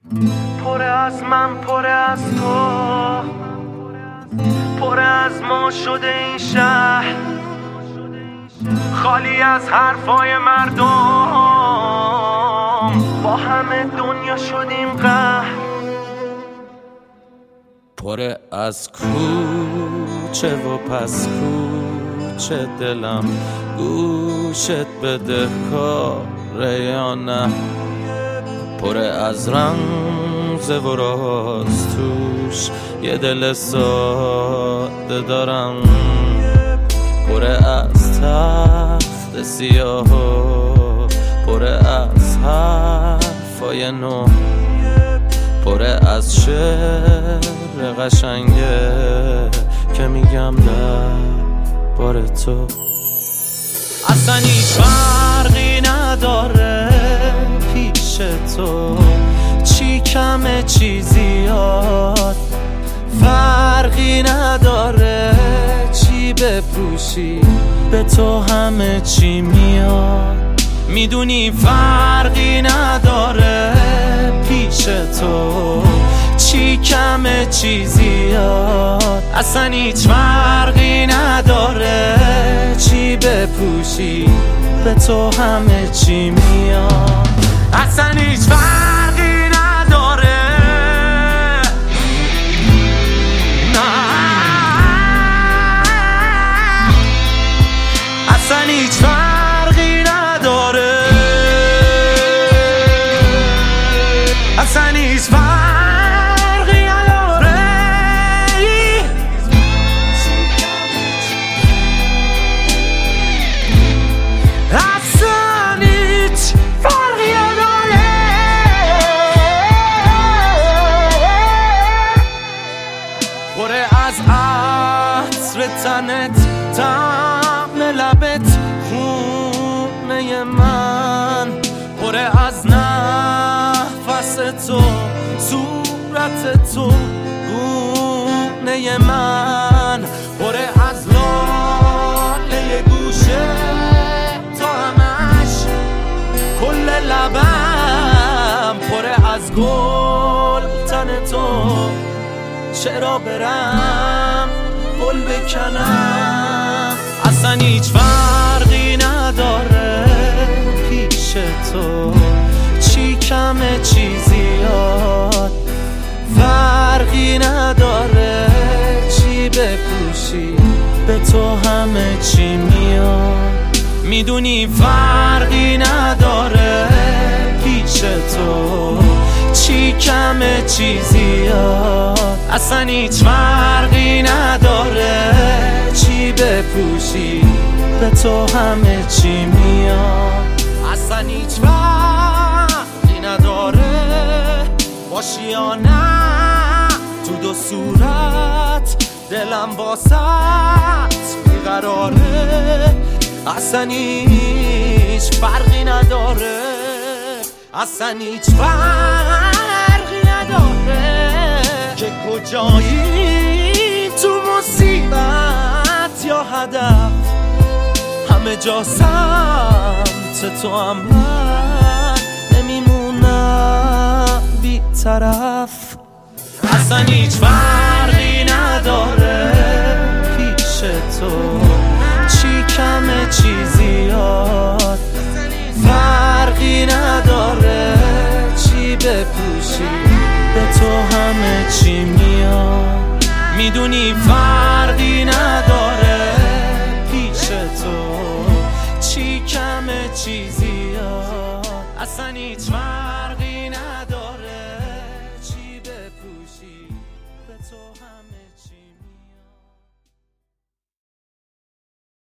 پر از من، پر از تو، پر از ما شده این شهر، خالی از حرفای مردم، با همه دنیا شدیم قهر. پر از کوچه و پس کوچه دلم گوشت بده کاره یا نه، پر از رمز و راز توش یه دل ساده دارم، پر از تخت سیاه و پر از حرفای نو، پر از شعر قشنگه که میگم درباره تو. اصلا هیچ فرقی نداره پیش تو، چی کمه چی زیاد، فرقی نداره چی بپوشی به تو همه چی میاد. میدونی فرقی نداره پیش تو، چی کمه چی زیاد، اصلا هیچ فرقی نداره چی بپوشی به تو همه چی میاد. اصلا هیچ فرقی نداره، اصلا هیچ فرقی نداره، اصلا هیچ فرقی نداره، اصلا هیچ فرقی نداره. پر از عطر تنت، طعم لبت، خونه من، پر از نفس تو، صورت تو، گونه من، پر از لاله گوشه تو همش، کل لبم پر از گل تن تو، چرا برم گل بکنم. اصلا هیچ فرقی نداره پیش تو، چی کمه چی زیاد، فرقی نداره چی بپوشی به تو همه چی میاد. میدونی فرقی نداره پیش تو، چی کمه چی زیاد، اصلا هیچ فرقی نداره چی بپوشی به تو همه چی میاد. اصلا هیچ فرقی نداره باشی یا نه تو دو صورت، دلم واسط بیقراره. اصلا هیچ فرقی نداره، اصلا هیچ فرقی نداره که کجایی، تو مصیبت یا هدف، همه جا سمت تو هم من نمیمونم بی طرف. اصلا هیچ فرقی نداره پیش تو، چی کمه چی زیاد، فرقی نداره چی بپوشی به تو همه چی میاد. میدونی فرقی نداره پیش تو، چی کمه چی زیاد، اصلا هیچ فرقی نداره چی بپوشی به تو همه